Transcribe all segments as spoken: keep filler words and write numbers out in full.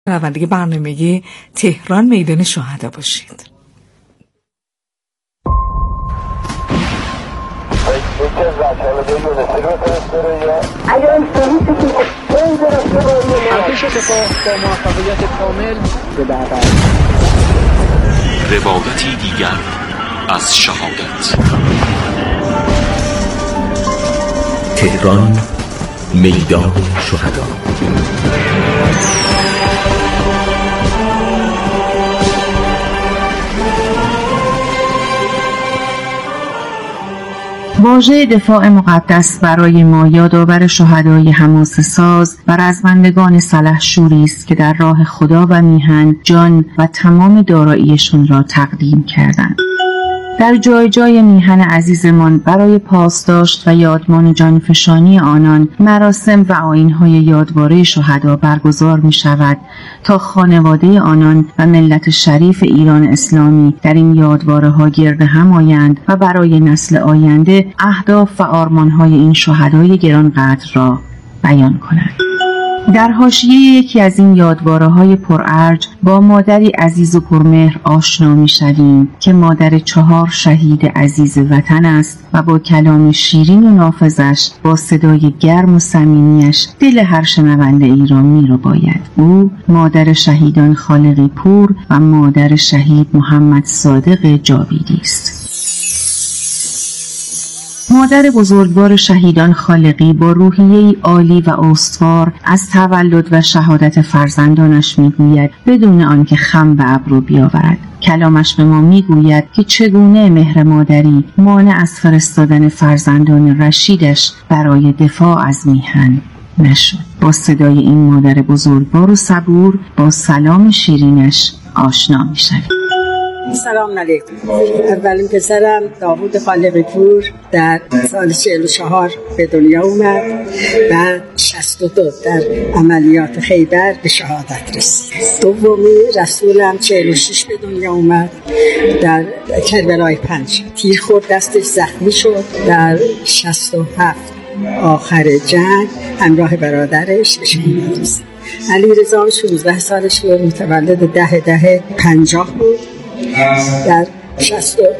شنونده برنامه تهران میدان شهدا باشید. روایتی دیگر از شهادت. تهران میدان شهدا. واژه دفاع مقدس برای ما یادآور شهدای حماسه ساز و رزمندگان سلحشوری است که در راه خدا و میهن جان و تمام داراییشون را تقدیم کردند. در جای جای میهن عزیزمان برای پاسداشت و یادمان جانفشانی آنان مراسم و آیین‌های یادواره شهدا برگزار می شود تا خانواده آنان و ملت شریف ایران اسلامی در این یادواره ها گرد هم آیند و برای نسل آینده اهداف و آرمان‌های این شهدای گرانقدر را بیان کنند. در حاشیه یکی از این یادواره‌های پرارج با مادری عزیز و پرمهر آشنا می‌شویم که مادر چهار شهید عزیز وطن است و با کلام شیرین و نافذش با صدای گرم و صمیمی‌اش دل هر شنونده ای را می‌رباید. او مادر شهیدان خالقی پور و مادر شهید محمد صادق جاویدی است. مادر بزرگوار شهیدان خالقی با روحیه‌ای عالی و استوار از تولد و شهادت فرزندانش میگوید بدون آنکه خم به ابرو بیاورد. کلامش به ما میگوید که چگونه مهر مادری مانع از فرستادن فرزندان رشیدش برای دفاع از میهن نشد. با صدای این مادر بزرگوار و صبور با سلام شیرینش آشنا میشویم. سلام علیکم. اولین پسرم داوود خالقی پور در سال چهل و چهار به دنیا اومد و شصت و دو در عملیات خیبر به شهادت رسید. دومی رسولم چهل و شش به دنیا اومد در کربلای پنج. تیر خورد دستش زخمی شد. در شصت و هفت آخر جنگ همراه برادرش به شهادت رسید. علی رضا شانزده سالش بود، متولد ده ده پنجاه بود. در شصت و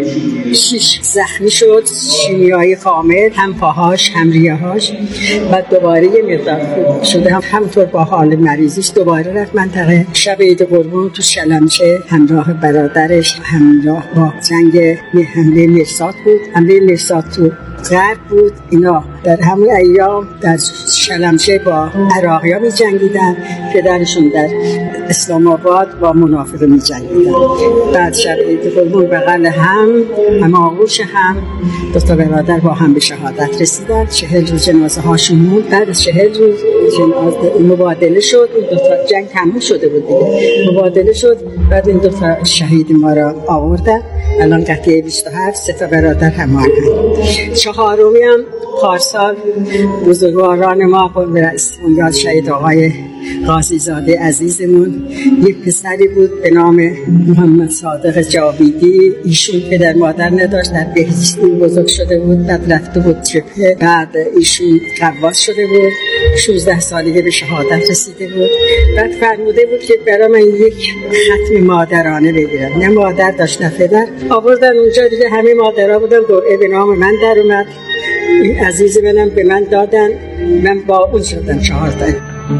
شش زخمی شد، شیمیایی کامل، هم پاهاش هم ریه‌هاش، و دوباره یه مقدار خوب شده، هم همطور با حال مریضیش دوباره رفت منطقه شب عید قربان تو شلمچه همراه برادرش، همراه با جنگ حمله مرصاد بود. حمله مرصاد تو غرب بود. اینا در همون ایام در شلمچه با عراقی‌ها می جنگیدن. پدرشون در اسلام آباد با منافق می جنگیدن. بعد شب عید قربان بغل هم هم آغوش هم دو تا برادر با هم به شهادت رسیدن. چهل روز جنازه هاشون موند. بعد از چهل روز جنازه مبادله شد. این دو تا جنگ تموم شده بود دیگه. مبادله شد. بعد این دو تا شهید ما را آوردن. الان قطعه بیست و هفت سه تا برادر هماهنگ. چهارمی هم پارسال بزرگواران ما به رئیس بنیاد شهید آقای قاضی زاده عزیزمون یک پسری بود به نام محمد صادق جاویدی. ایشون پدر مادر نداشت، در بهشتی بزرگ شده بود، بعد رفته بود جبهه، بعد ایشون قواس شده بود، شانزده سالگی به شهادت رسیده بود. بعد فرموده بود که برای من یک ختم مادرانه بگیرم. نه مادر داشت نه پدر. آوردن اونجا دیگه همه مادرها بودن، قرعه به نام من در اومد. این عزیز منم به من دادن، من با اون شدم چهارده.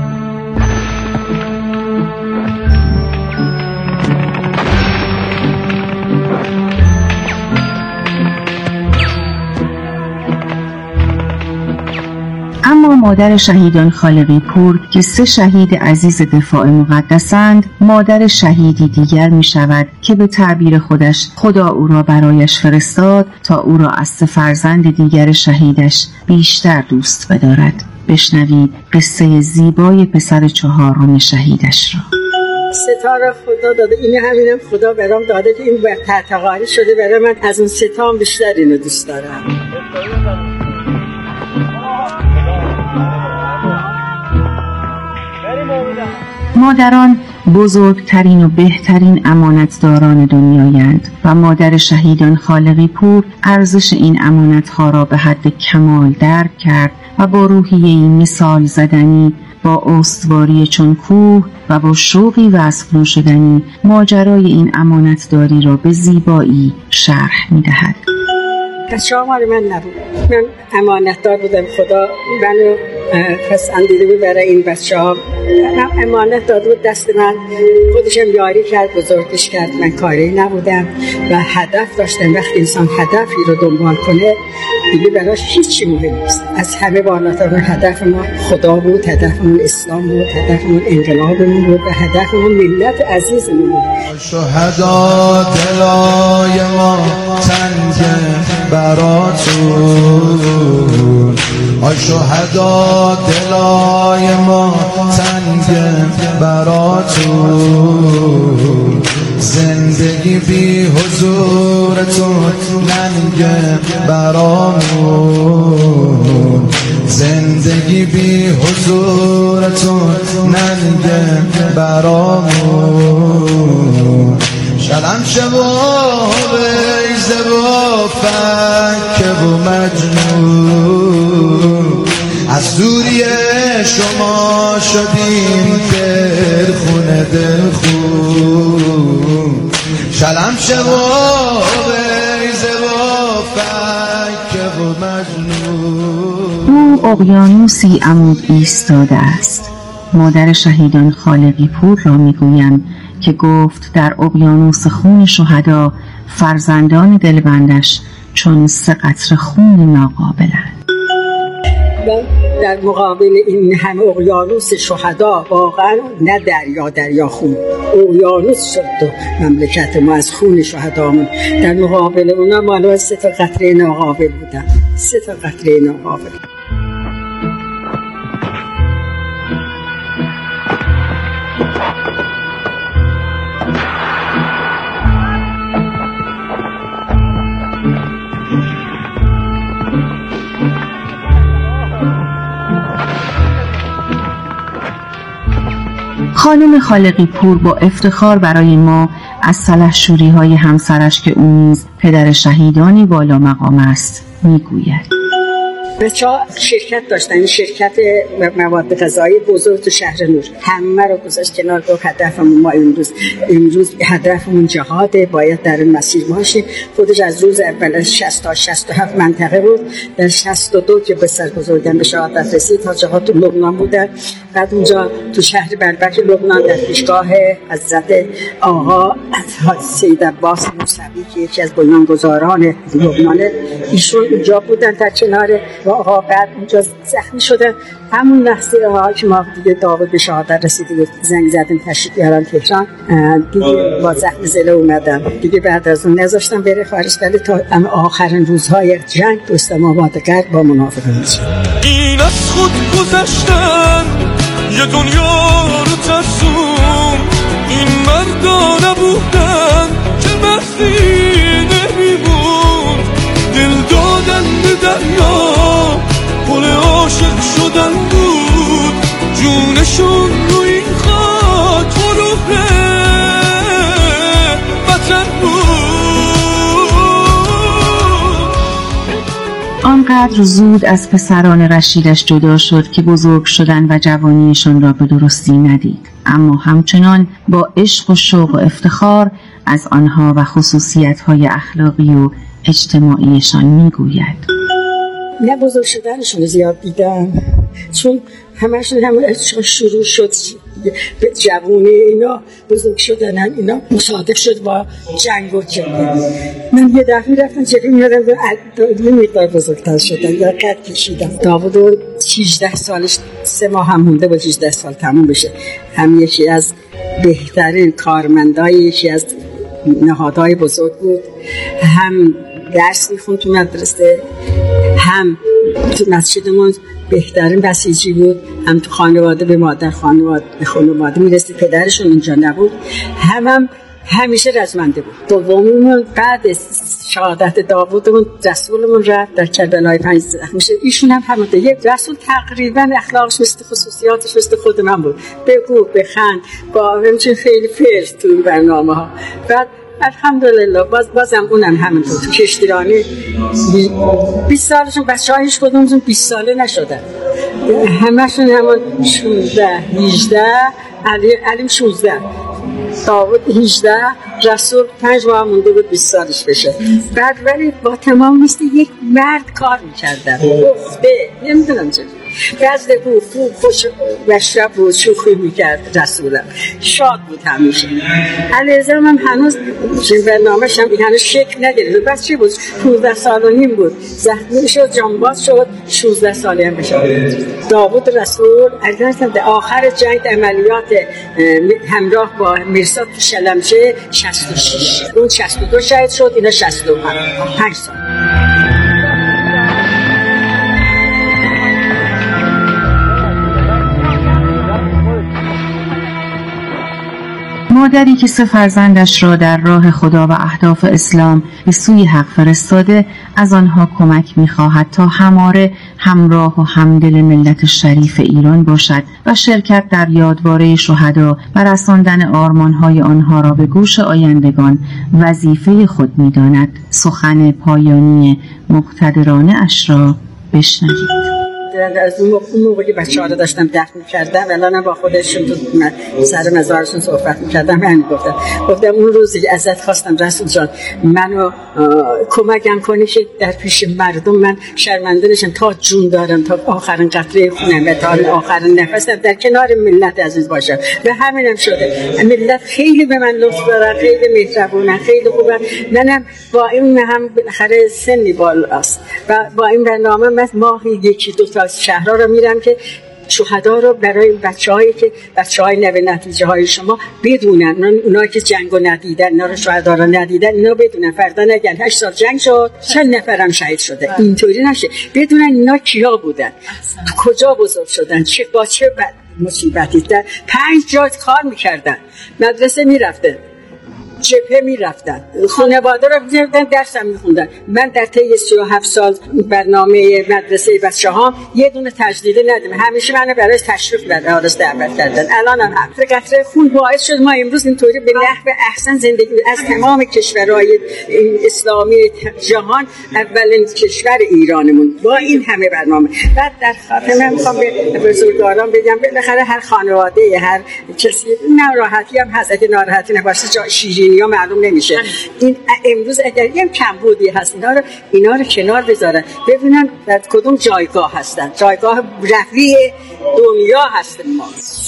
اما مادر شهیدان خالقی پور که سه شهید عزیز دفاع مقدسند، مادر شهیدی دیگر می شود که به تعبیر خودش خدا او را برایش فرستاد تا او را از سه فرزند دیگر شهیدش بیشتر دوست بدارد. بشنوید قصه زیبای پسر چهارم شهیدش را. ستاره خدا داده، این همینم خدا برام داده که این تحتقاری شده برای من. از اون ستام بیشتر اینو دوست دارم. مادران بزرگترین و بهترین امانتداران دنیایند و مادر شهیدان خالقی پور ارزش این امانتها را به حد کمال درک کرد و با روحیه‌ای مثال زدنی با استواری چون کوه و با شوقی وصف نشدنی ماجرای این امانتداری را به زیبایی شرح می‌دهد. بچه ها مال من نبود، من امانتدار بودم. خدا منو پسندیده بود برای این بچه ها، امانت داده بود دست من، خودشم یاری کرد، بزرگش کرد. من کاری نبودم و هدف داشتم. وقتی انسان هدفی رو دنبال کنه دیگه براش هیچی مهم نیست. از همه بالاتر هدف ما خدا بود، هدفمون اسلام بود، هدفمون انقلابمون بود و هدفمون ملت عزیزمون بود. شهدا دلای ما تنگه براتون، آی شهدا دلای ما تنگه براتون، زندگی بی حضورتون ننگه برامون، زندگی بی حضورتون ننگه برامون، شلم شبا بیزه و فکه و مجنون، از دوری شما شدیم دل خونه دل خون، شلم شبا بیزه و فکه و مجنون. او اقیانوسی عمود ایستاده است. مادر شهیدان خالقی پور را میگویم که گفت در اقیانوس خون شهدا فرزندان دلبندش چون سه قطره خون ناقابلند. در مقابل این همه اقیانوس شهدا واقعا نه دریا دریا خون، اقیانوس شد و مملکت ما از خون شهدامون. در مقابل اونا مالو سه تا قطره ناقابل بودن، سه تا قطره ناقابل. خانم خالقی پور با افتخار برای ما از سلحشوری‌های همسرش که او نیز پدر شهیدانی بالا مقام است میگوید. بچه‌ها شرکت داشتن، این شرکت مواد غذایی بزرگ تو شهر نور، همه رو گذاشت کنار. گفت هدفمون ما امروز امروز هدفمون جهاده، باید در این مسیر باشیم. خودش از روز اول شصت تا شصت و هفت منطقه بود، در شصت و دو که به سر بزرگان به شهادت رسید تا جهات تو لبنان بودن. بعد اونجا تو شهر بربک لبنان در پیشگاه حضرت آقا سید عباس موسوی که یکی از بنیانگذاران لبنانه، ایشون اونجا بودن در کنار و آقا. بعد اونجا زخمی شده. همون لحظه آقا که ما دیگه داوود به شهادت رسید، زنگ زدن تشریف بیارن تهران، دیگه با زخم زله اومدم دیگه. بعد از اون نذاشتم بره خارج، ولی تا آخرین روزهای جنگ دوستم آباد کرد با منافقان. این از خود گذشتن یه دنیا رو ترسون، این مردا نبودن که مردی نمیبود، دل دادن به دریا پل عاشق شدن بود، جونشون رو این خاک خروه وطن بود. آنقدر زود از پسران رشیدش جدا شد که بزرگ شدن و جوانیشان را به درستی ندید، اما همچنان با عشق و شوق و افتخار از آنها و خصوصیت‌های اخلاقی و اجتماعیشان میگوید. نه بزرگ شدنشون زیاد دیدم، چون همشون همون عشق شروع شد به جوونی اینا بزرگ شدن، اینا مصادف شد با جنگ و جنگ. من یه دفعه رفتم جبهه میادم یه مقدار بزرگتر شدن یا قد کشیدم. داوود هجده سالش سه ماه هم مونده با هجده سال تموم بشه. هم یکی از بهترین کارمندای یکی از نهادهای بزرگ بود، هم درس میخوند تو مدرسه، هم تو مسجدمون بهترین بسیجی بود، هم تو خانواده به مادر خانواده به خانواده میرسید، پدرشون اینجا نبود، هم هم همیشه رزمنده بود. دومیمون بعد شهادت داوودمون رسولمون رفت در کربلای پنج میشه، ایشون هم همون یک رسول تقریبا اخلاقش مثل خصوصیاتش مثل خود من بود، بگو بخند با همچین خیلی فرز تو برنامه ها. بعد الحمدلله باز بازم اونم همینطور تو کشتیرانی بیست سالشون بچه ها هیچ کدومشون بیست ساله نشدن. همشون همون شونزده هجده علی علیم شونزده داود هجده رسول پنج ماه مونده بود بیست سالش بشه. بعد ولی با تمام مثل یک مرد کار میکردن گفته نمیدونم چه گزده بود خوب خوش و شب بود شوخی میکرد. رسولم شاد بود همیشه. علیزم هم هنوز برنامه‌ش هم هنوز شکل نگرفت. بس چی بود پانزده سال و نیم بود زخمی شد جانباز شد شانزده ساله هم بشه. داود رسول علیزم در آخر جنگ عملیات همراه با میرزاد تو شلمچه شصت و شش اون شصت و دو شهید شد اینا شصت و پنج سال. مادری که سه فرزندش را در راه خدا و اهداف اسلام به سوی حق فرستاده از آنها کمک می‌خواهد تا هماره همراه و همدل ملت شریف ایران باشد و شرکت در یادواره شهدا و رساندن آرمان‌های آنها را به گوش آیندگان وظیفه خود می‌داند. سخن پایانی مقتدرانه اش را بشنوید. از اون موقع که بچه ها رو داشتم دفن می‌کردم الانم با خودشون تو سر مزارشون صحبت می‌کردم همین گفتم گفتم اون روزی که ازت خواستم رسول جان منو کمکم کنی که در پیش مردم من شرمنده نشم تا جون دارم تا آخرین قطره خونم و تا آخرین نفسم در کنار ملت عزیز باشم و همینم شده. ملت خیلی به من لطف دارن خیلی مهربونن خیلی خوبن. منم با این هم بالاخره سنی بالاست و با این برنامه من ماهی یکی دو تا شهرها رو میرم که شهدا رو برای بچه‌هایی که بچه‌های نو نتیجه های شما بدونن. اونایی که جنگو ندیدن اینا رو شهدا رو ندیدن اینا بدونن فردا نگن هشت سال جنگ شد چند نفرم شهید شده. اینطوری نشه. بدونن اینا کیا بودن کجا بزرگ شدن چه با چه مصیبتی در پنج جا کار میکردن مدرسه میرفتن جبهه میرفتن خانواده رو می‌گرفتن درس هم می‌خوندن. من در طی سی و هفت سال برنامه مدرسه بچه‌هام یه دونه تجدید ندیدم. همیشه منو برای تشریف به آرس دعوت کردن. الانم هم قطره خون باعث شد ما امروز اینطوری به نحو احسن زندگی از تمام کشورهای اسلامی جهان اولین کشور ایرانمون با این همه برنامه. بعد در خاتمه می‌خوام به بزرگواران بگم بالاخره هر خانواده هر کسی ناراحتی هم هست اگه ناراحتی نباشه جا شیرین یا معلوم نمیشه. این امروز اگر یه کمبودی هست اینا رو اینا رو کنار بذارن ببینن در کدوم جایگاه هستن. جایگاه رفیع دنیا هستن. ما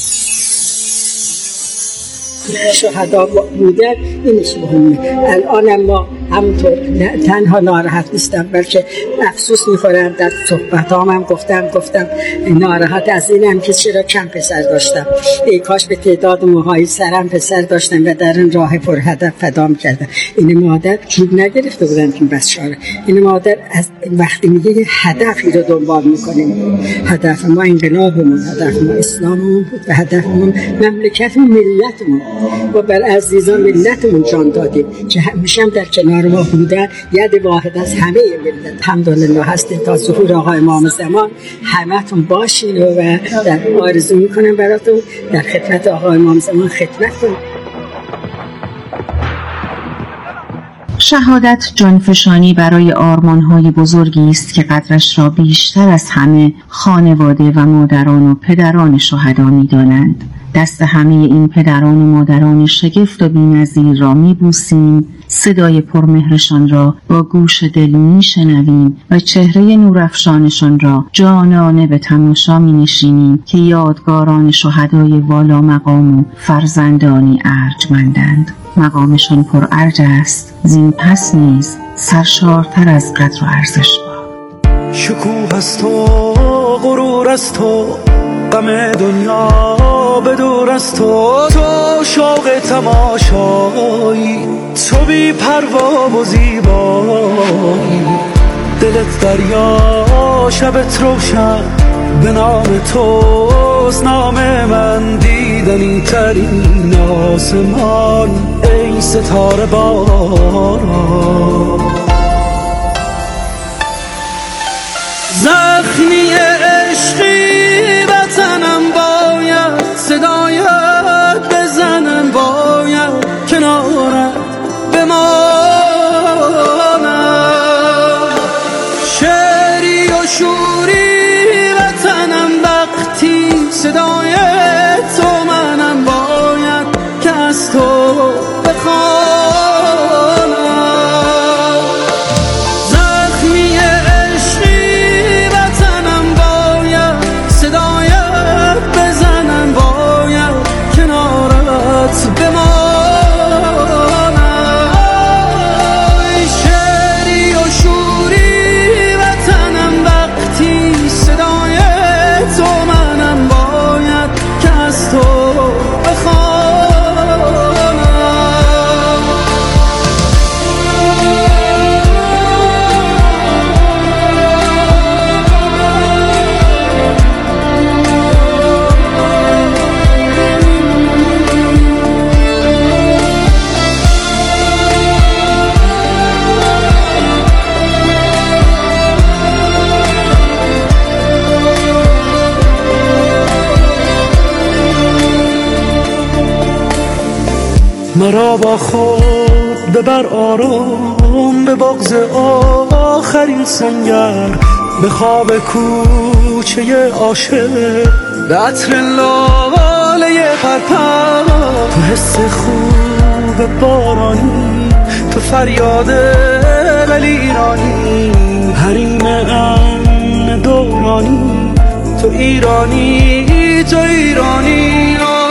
شهدا بودن اینش مهمه. الان ما همونطور تنها ناراحت نیستم بلکه افسوس میخورم. در صحبتام هم گفتم گفتم ناراحت از اینم که چرا کم پسر داشتم. ای کاش به تعداد موهای سرم پسر داشتم و در این راه پر هدف فدا میکردم. این مادر جوب نگرفته بودن که بسیاره. این مادر از وقتی میگه یه هدفی رو دنبال میکنیم. هدف ما انقلابمون هدف ما اسلاممون بود و هدفمون مملکتمون ملتمون و بر عزیزان ملتمون جان دادیم که همیشه هم در کنار ما بودن. ید واحد از همه ملت الحمدلله هستیم تا ظهور آقای امام زمان. همتون باشین و در آرزو میکنم براتون در خدمت آقای امام زمان خدمت کنیم. شهادت جانفشانی برای آرمان‌های بزرگی است که قدرش را بیشتر از همه خانواده و مادران و پدران شهدا می‌دانند. دست همه این پدران و مادران شگفت و بی‌نظیر را می‌بوسیم، صدای پرمهرشان را با گوش دل می‌شنویم و چهره نورافشانشان را جانانه به تماشا می‌نشینیم که یادگاران شهدای والا مقام و فرزندانی ارجمندند. مقامشان پر ارج است، زین پس نیز سرشارتر از قدر و ارزش با. شکوه است و غرور است تو غم دنیا بدور است تو تو شوق تماشایی تو بی پروا و زیبایی دلت دریا شبت روشن به نام توست نام من دیدنی ترین آسمان ای ستاره باران زخمی عشقی وطنم باید صدایت بزنم باید کنارت بمانم شعری و شوری وطنم باید مرا با خود ببر آرام به بغض آخرین سنگر، به خواب کوچه عاشق، به عطر لاله پرپر، تو حس خوب بارانی، تو فریاد دل ایرانی، حریم امن دورانی، تو ایرانی، تو ایرانی.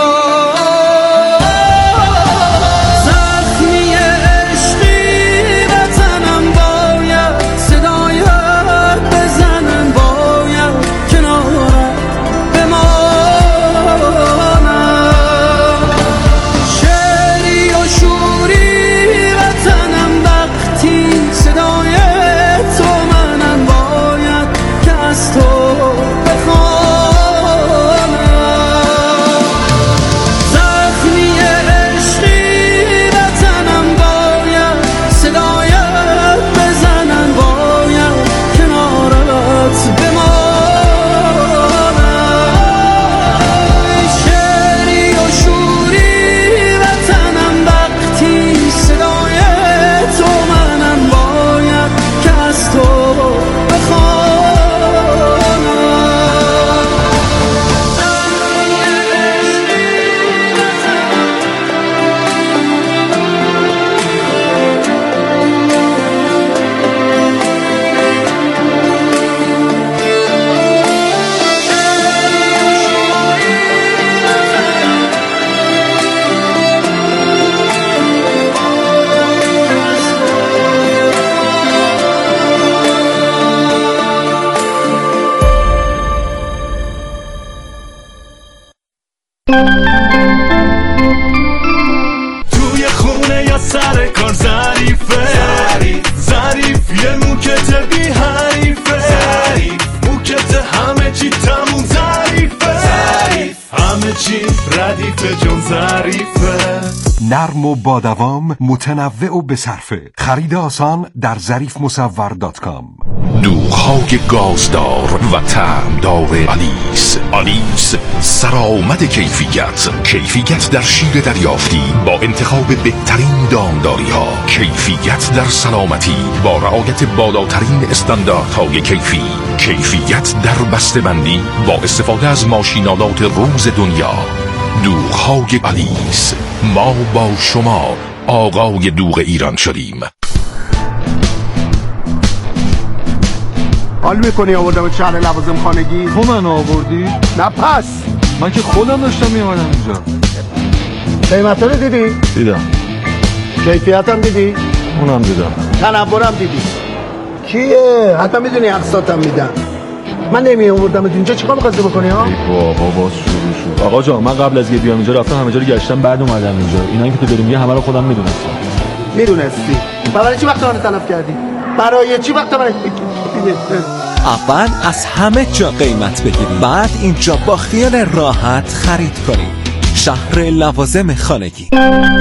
توی خونه یا سر کار ظریفه، ظریف یه موکت بی حریفه، موکت همه چی تموم ظریفه، همه چی ردیفه جون ظریفه. نرم و با دوام، متنوع و بصرفه. خرید آسان در ظریف مصور دات کام. دوغ‌های گازدار و طعمدار آلیس. آلیس سرآمد کیفیت. کیفیت در شیر دریافتی با انتخاب بهترین دامداری ها. کیفیت در سلامتی با رعایت بالاترین استانداردهای کیفی. کیفیت در بسته‌بندی با استفاده از ماشینالات روز دنیا. دوغ‌های آلیس. ما با شما آقای دوغ ایران شدیم. حال میکنی آوردم شهر لوازم خانگی؟ تو من آوردی؟ نه پس من که خودم داشتم میامدم اینجا. قیمتا رو دیدی؟ دیدم. کیفیت هم دیدی؟ اونم دیدم. تنورم دیدی؟ کیه؟ حتی میدونی اقساطم میدن. من نمی آوردم اینجا چیکار می‌خواستی بکنی ها؟ ای بابا باز شروع شد. آقا جان من قبل از که بیام اینجا رفتم همه جا رو گشتم بعد اومدم اینجا. اینا که تو داری میگی همه رو خودم میدونستم. میدونستی؟ برای چی وقت آن تلف کردی؟ برای چی وقت من اول از همه جا قیمت بگیرید، بعد اینجا با خیال راحت خرید کنید. شهر لوازم خانگی.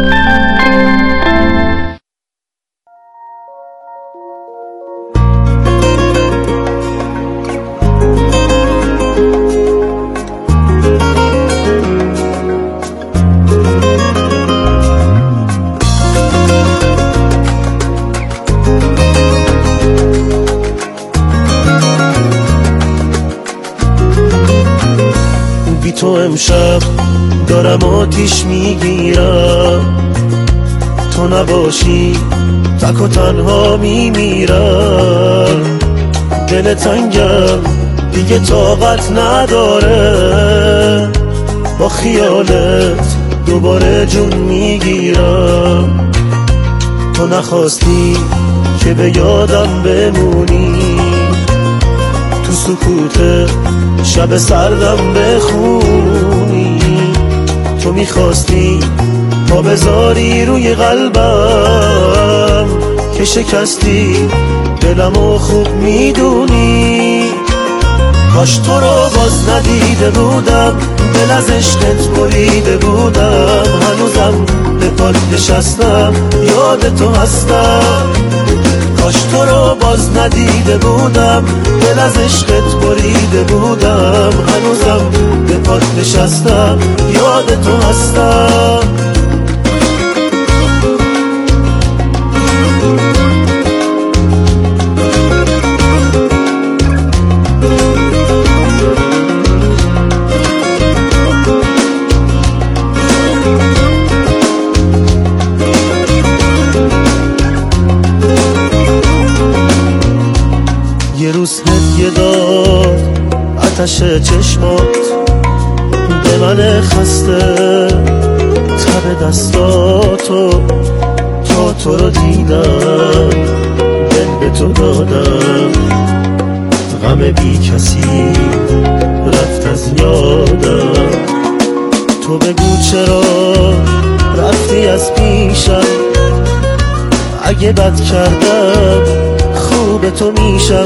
تو امشب دارم آتیش میگیرم، تو نباشی تک و تنها میمیرم. دل تنگم دیگه طاقت نداره، با خیالت دوباره جون میگیرم. تو نخواستی که به یادم بمونی، تو سکوت شب سردم بخونی. تو میخواستی پا بذاری روی قلبم که شکستی دلمو خوب میدونی. کاش تو رو باز ندیده بودم، دل از عشقت بریده بودم. هنوزم به پات نشستم یاد تو هستم. کاش تو رو باز ندیده بودم، دل از عشقت بریده بودم. هنوزم به پات نشستم یاد تو هستم. آتش چشمات به من خسته، تب دستاتو تا تو رو دیدم دل به تو دادم، غم بی کسی رفت از یادم. تو بگو چرا رفتی از پیشم، اگه بد کردم خوب تو میشم.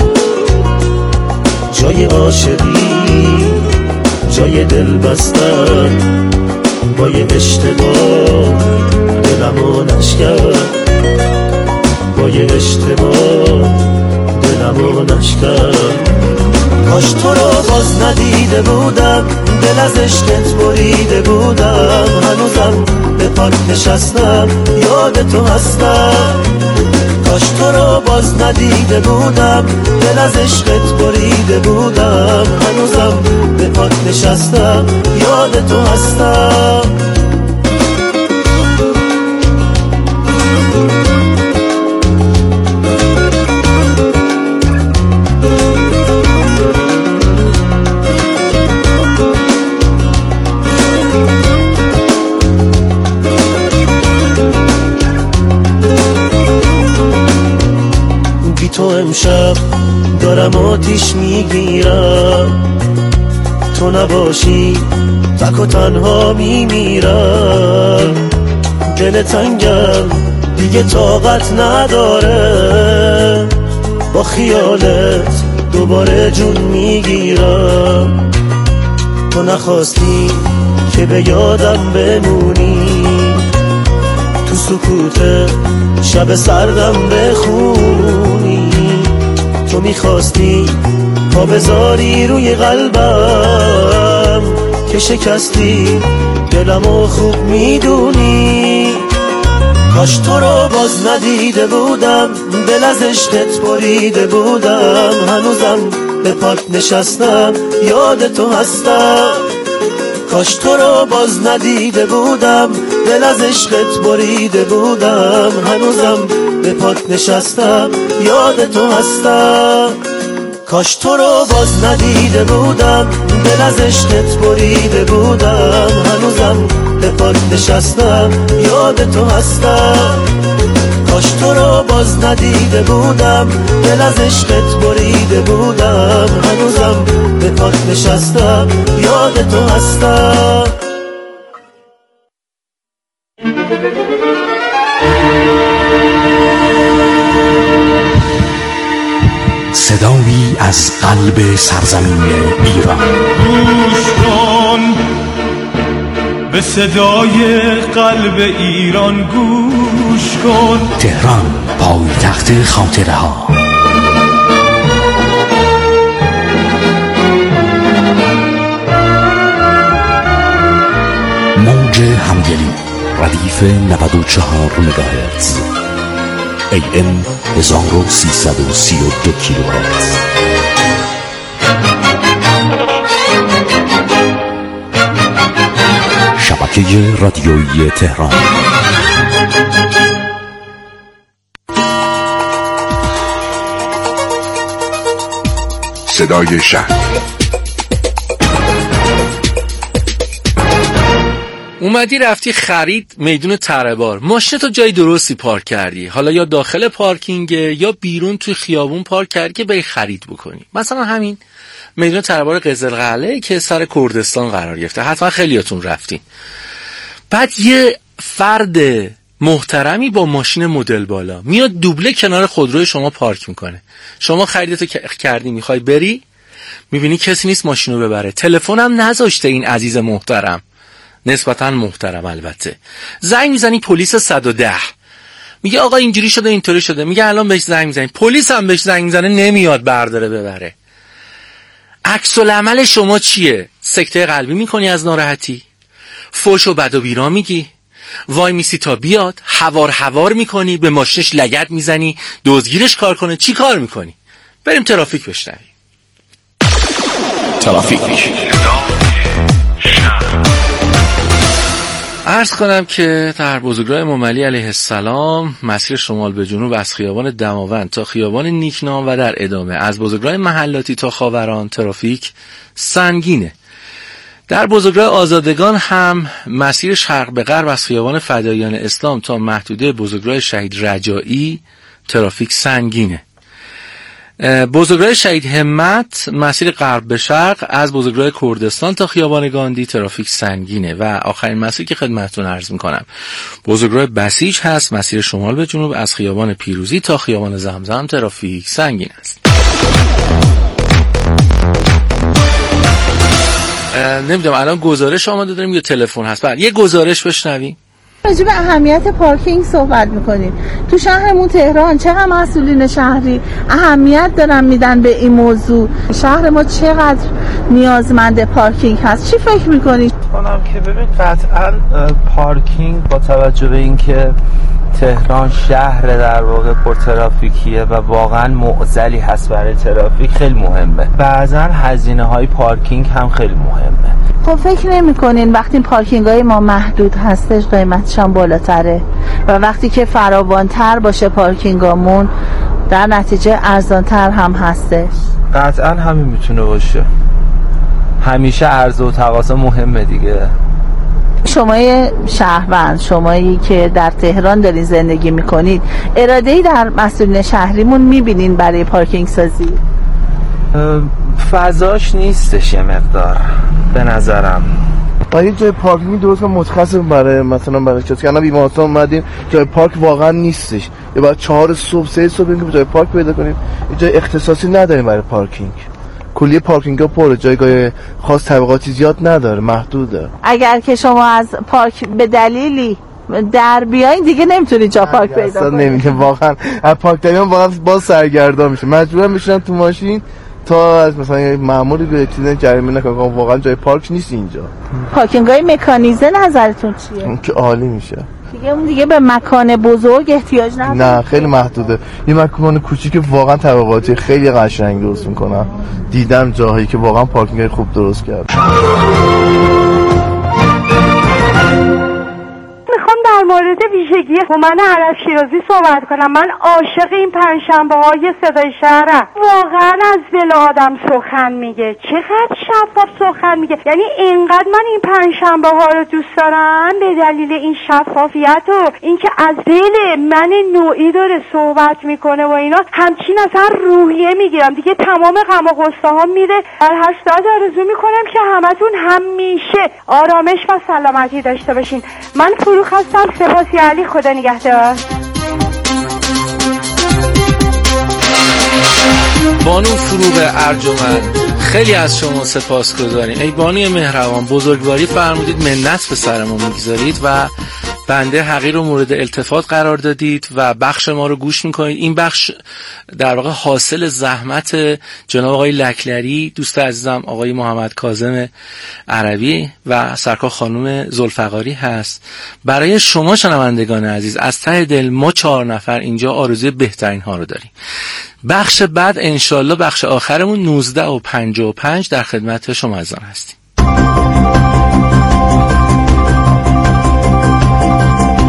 جای عاشقی جای دل بستن، با یه اشتباه دلمو نشکن، با یه اشتباه دلمو نشکن. کاش تو رو باز ندیده بودم، دل از عشقت بریده بودم، هنوزم به پاک نشستم یاد تو هستم. کاش تو رو باز ندیده بودم، دل از عشقت بریده بودم، هنوزم به پاک نشستم یاد تو هستم. تو امشب دارم آتیش میگیرم، تو نباشی تک و تنها میمیرم. دل تنگم دیگه طاقت نداره، با خیالت دوباره جون میگیرم. تو نخواستی که به یادم بمونی، تو سکوت شب سردم بخونی. تو میخواستی پا بذاری روی قلبم که شکستی دلمو خوب میدونی. کاش تو رو باز ندیده بودم، دل از عشقت بریده بودم، هنوزم به پاک نشستم یاد تو هستم. کاش تو رو باز ندیده بودم، دل از عشقت بریده بودم، هنوزم به پاک نشستم یاد تو هستم. کاش تو رو باز ندیده بودم، دل از عشقت بریده بودم، هنوزم به پاک نشستم یاد تو هستم. کاش تو رو باز ندیده بودم، دل از عشقت بریده بودم، هنوزم به پاک نشستم یاد تو هستم. صدایی از قلب سرزمین ایران. گوش کن به صدای قلب ایران، گوش کن. تهران، پایتخت خاطره ها. موج همدلی، ردیف نود و چهار مگاهرتز، ای ام هزار و سیصد و سی و دو کیلوهرتز. شبکه رادیویی تهران. صدای شهر. اومدی رفتی خرید میدون تره‌بار، ماشینتو جای درستی پارک کردی، حالا یا داخل پارکینگ یا بیرون توی خیابون پارک کردی که بری خرید بکنی. مثلا همین میدون تره‌بار قزلقلعه که سر کردستان قرار گرفته، حتما خیلیاتون رفتین. بعد یه فرد محترمی با ماشین مدل بالا میاد دوبله کنار خودروی شما پارک میکنه. شما خریدتو کردی میخوای بری، میبینی کسی نیست ماشینو ببره، تلفنم نذاشته این عزیز محترم، نسبتا محترم البته. زنگ میزنی پلیس صد و ده، میگه آقا اینجوری شده اینطوری شده، میگه الان بهش زنگ میزنی، پلیس هم بهش زنگ میزنه نمیاد برداره ببره. عکس العمل شما چیه؟ سکته قلبی میکنی از ناراحتی؟ فوش و بد و بیرا میگی؟ وای میسی تا بیاد؟ هوار هوار میکنی؟ به ماشینش لگد میزنی؟ دزدگیرش کار کنه؟ چی کار میکنی؟ بریم ترافیک بشنویم. ترافیک. عرض کنم که در بزرگراه امام علی علیه السلام مسیر شمال به جنوب از خیابان دماوند تا خیابان نیکنام و در ادامه از بزرگراه محلاتی تا خاوران ترافیک سنگینه. در بزرگراه آزادگان هم مسیر شرق به غرب از خیابان فدایان اسلام تا محدوده بزرگراه شهید رجایی ترافیک سنگینه. بزرگراه شهید همت مسیر غرب به شرق از بزرگراه کردستان تا خیابان گاندی ترافیک سنگینه و آخرین مسیر که خدمتتون عرض میکنم بزرگراه بسیج هست، مسیر شمال به جنوب از خیابان پیروزی تا خیابان زمزم ترافیک سنگین است. نمیدونم الان گزارش آماده داریم یا تلفن هست؟ بعد یه گزارش بشنویم. راجع به اهمیت پارکینگ صحبت میکنیم. تو شهرمون تهران چقدر مسئولین شهری اهمیت دارن میدن به این موضوع؟ شهر ما چقدر نیازمند پارکینگ هست؟ چی فکر میکنی؟ کنم که ببین قطعا پارکینگ با توجه به اینکه تهران شهر در واقع پرترافیکیه و واقعا معضلی هست برای ترافیک، خیلی مهمه. بعضا هزینه های پارکینگ هم خیلی مهمه. خب فکر نمی کنین وقتی پارکینگ های ما محدود هستش قیمتش هم بالاتره و وقتی که فراوانتر باشه پارکینگامون در نتیجه ارزانتر هم هستش؟ قطعا همین میتونه باشه. همیشه عرضه و تقاضا مهمه دیگه. شما شهروند، شمایی که در تهران دارین زندگی میکنید، اراده‌ای در مسئولین شهریمون میبینین برای پارکینگ سازی؟ فضاش نیستش یه مقدار به نظرم. برای جای پارکینگ درست متخصص برای مثلا برای کسی که الان بیمارستان اومدیم جای پارک واقعا نیستش. یه بعد چهار صبح سه صبح اینکه جای پارک پیدا کنیم. جای اختصاصی نداریم برای پارکینگ. کلیه پارکینگ‌ها پره، جایگاه خاص طبقاتی زیاد نداره، محدوده. اگر که شما از پارک به دلیلی در بیاین دیگه نمیتونید جا پارک پیدا کنید. نمیتونم واقعا. از پارک داریم واقعا باز سرگردان میشه. مجبورم میشن تو ماشین تا از مثلا یه مأموری به چیزی جریمه نکنه. واقعا جای پارک نیست اینجا. پارکینگ‌های مکانیزه نظرتون چیه؟ اون که عالی میشه. دیگه اون دیگه به مکان بزرگ احتیاج نداره. نه خیلی محدوده. یه مکان کوچیک واقعا طبقاتی خیلی قشنگ درست میکنن. دیدم جاهایی که واقعا پارکینگ خوب درست کرد. میخوام در مورد ویژگی هومن عرب شیرازی صحبت کنم. من عاشق این پنجشنبه های صدای شهرم. واقعا از دل آدم سخن میگه، چقدر شفاف سخن میگه. یعنی اینقدر من این پنجشنبه ها رو دوست دارم به دلیل این شفافیت و اینکه از دل من نوعی داره صحبت میکنه و اینا. همچین اصلا روحیه میگیرم دیگه. تمام غم و غصه ها میره. در هر صورت آرزو میکنم که همتون همیشه آرامش و سلامتی داشته باشین. من فروخ هستم. سپاسی علی، خدا نگهدار. بانو فروغ ارجمند، خیلی از شما سپاسگزاریم. ای بانوی مهربان، بزرگواری فرمودید، منت به سر ما میگذارید و بنده حقیر رو مورد التفات قرار دادید و بخش ما رو گوش میکنید. این بخش در واقع حاصل زحمت جناب آقای لکلری، دوست عزیزم آقای محمد کاظم عربی و سرکار خانم ذوالفقاری هست. برای شما شنوندگان عزیز از ته دل ما چهار نفر اینجا آرزوی بهترین ها رو داریم. بخش بعد انشالله بخش آخرمون نوزده و پنجاه و پنج در خدمت شما عزیزان هستیم.